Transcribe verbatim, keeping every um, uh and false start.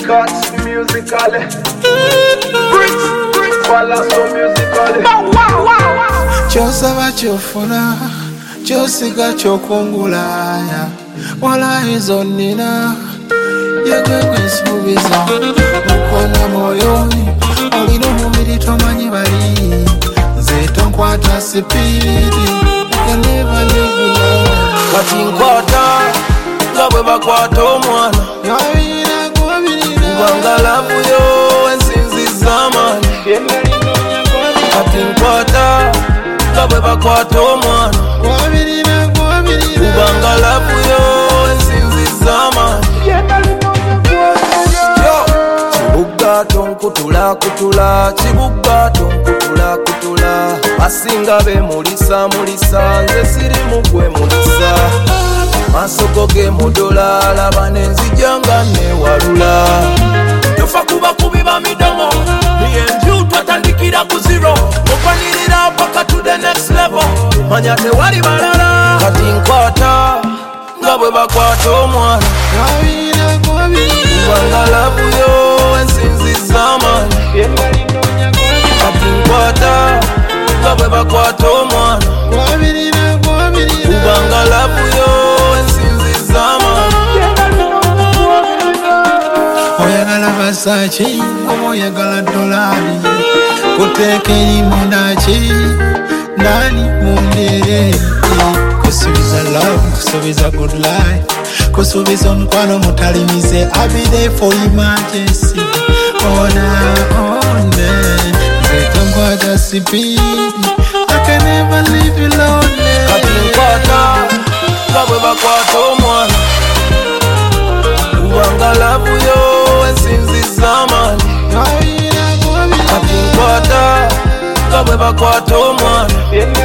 cuts musically. Bricks, bricks, follow so musically. Wow, wow, wow. Chosaba chofuna, chosiga chokungulaya. Wala hizo nina, yagwe kwesubiza. Mukona moyoni, olino mumiri tomanyi bali. Zeto nkwata sipidi, you never live alone. Kati nkwata, ngabwe bakwata omwana. Yabira gwabirira, Kubanga lavu yo ensinziza amani. Kati nkwata, ngabwe bakwata omwana. gwabirira, gwabirira. Kubanga lavu yo ensinziza amani. Kibugato nkutula kutula, kibugato nkutula kutula. Basinga be mulisa mulisa, nze siri mugwe mulisa. Masoko ge mudola, laba nenzija nga newalula. Tufa kuba kubiba midomo, me and you twatandikira ku zero. Okwanirira paka to the next level, manya tewali balala. Kati nkwata, nga bwe bakwata omwana. Yabira gwabirira, Kubanga lavu yo ensinziza amani. Kati nkwata, nga bwe bakwata omwana. gwabirira, gwabirira. Kubanga lavu yo ensinziza amani. Oyagala Versace, oba oyagala dolari. Kuteeka erimu ndaki, ndani mundere. Kusubiza love, kusubiza good life. Kusubiza omukwano mutalimize. I'll be there for emergency. Ona, ona. Zeto nkwata sipidi, I can never leave you lonely. Kati nkwata, nga bwe bakwata omwana. Kubanga lavu yo ensinziza amani. Yabira gwabirira, Kati nkwata, nga bwe bakwata omwana.